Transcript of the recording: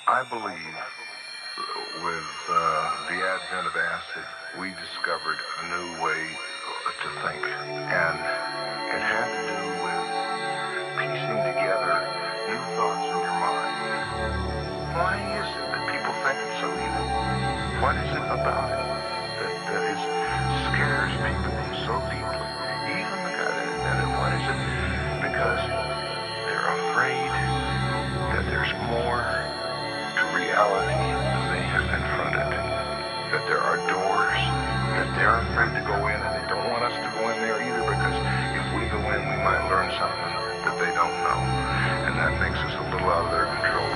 I believe with the advent of acid, we discovered a new way to think. And it had to do with piecing together new thoughts in your mind. Why is it that people think it's so evil? What is it about it that scares people so deeply? Even the guy that invented it, what is it? Because they're afraid that there's more to reality than they have confronted. That there are doors that they're afraid to go in, and they don't want us to go in there either, because if we go in, we might learn something that they don't know. And that makes us a little out of their control.